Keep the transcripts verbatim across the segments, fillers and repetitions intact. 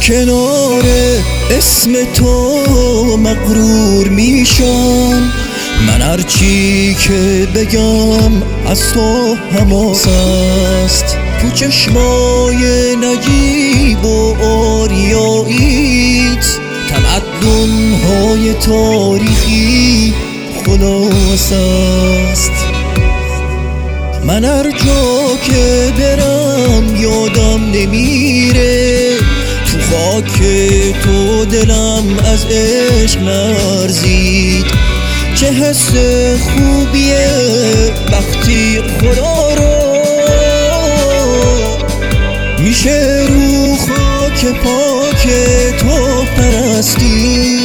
کنار اسم تو مغرور میشم. من هرچی که بگم از تو حماس است. تو چشمای نجیب و آریاییت تمدن‌های تاریخی خلاص است. من هر جا که برم یادم نمیره، تو خاک تو دلم از عشق لرزید. چه حس خوبیه وقتی خدا رو میشه رو خاک پاک تو پرستی.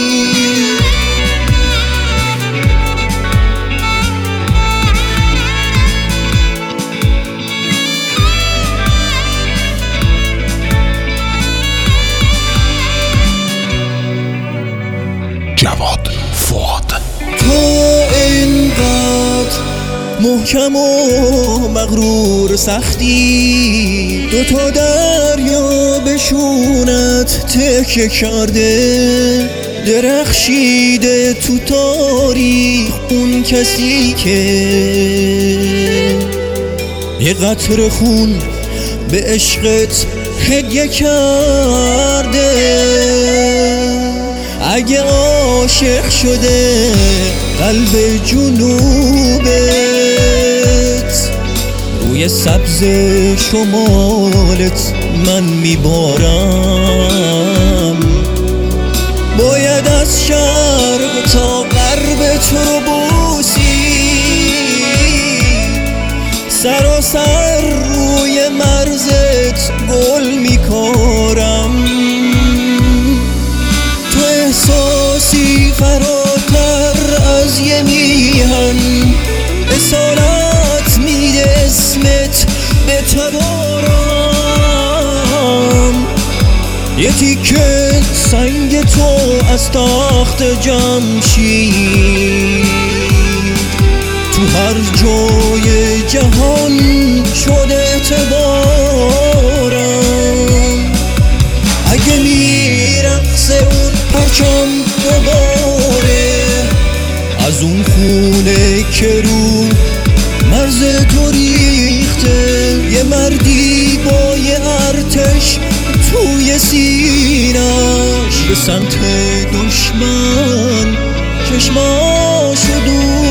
جواد فؤاد تو اینقدر محکم و مغرور سختی، دو تا دریا به شونت تکیه کرده. درخشیده تو تاریخ اون کسی که یه قطره خون به عشقت هدیه کرده. اگه عاشق شده قلب جنوبت، روی سبز شمالت من میبارم. باید از شرق تا غرب تو رو بوسی، سراسر روی مرزت گل میکارم. تو احساسی فراتر از یه میهن، اصالت میده اسمت به تبارم. یه تیکه سنگ تو از تخت جمشید، تو هر جای جهان شده اعتبارم. اگه میرقصه اون پرچم دوباره از اون خونه که رو مرز تو ریخته، یه مردی با یه ارتش توی سینش به سمت دشمن چشماشو دور